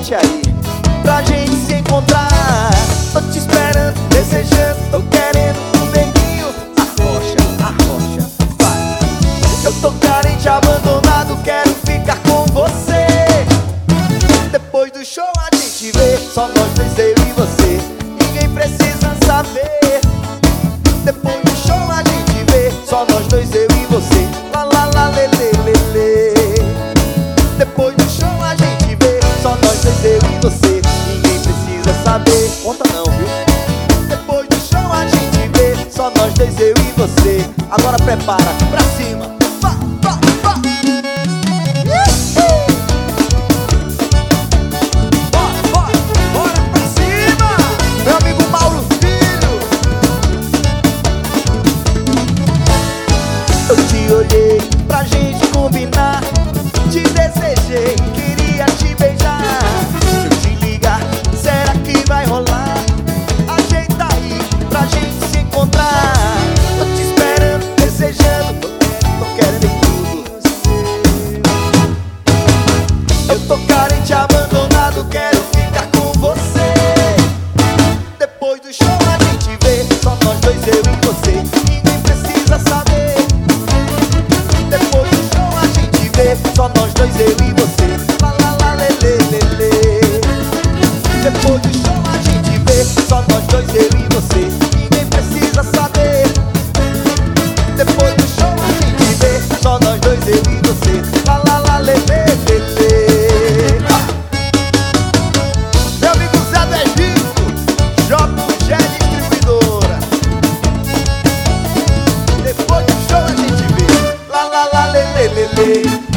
noite aí pra gente se encontrar. Tô te esperando, desejando, tô querendo um beijinho. Arrocha, vai. Eu tô carente, abandonado, quero ficar com você. Depois do show a gente vê, só nós dois, eu e você. Ninguém precisa saber. Depois do show a gente vê, só nós dois, eu e você. Lá, lá, lá, lê, lê, lê, lê. Depois do show a gente vê, só nós dois, eu e você. Ninguém precisa saber, conta não, viu? Depois do show a gente vê, só nós dois, eu e você. Agora prepara, pra cima. Vá, vá, vá. Bora pra cima, meu amigo Mauro Filho. Eu te olhei pra gente combinar, te desejei, queria te beijar. Se eu te ligar, será que vai rolar? Ajeita aí pra gente se encontrar. Tô te esperando, desejando, tô querendo em tudo. Eu tô carente, abandonado, quero ficar com você. Depois do show a gente vê, só nós dois, eu e você. Ninguém precisa saber. Depois do show a gente vê, só nós dois, eu e você. Lá, lá, lá, lê, lê, lê, lê. Depois do show a gente vê, só nós dois, eu e você. Ninguém precisa saber. Depois do show a gente vê, só nós dois, eu e você. Lá, lá, lá, lê, lê, lê, lê. Meu amigo Zé do Egito, JG Distribuidora. Depois do show a gente vê. Lá, lá, lá, lê, lê, lê, lê.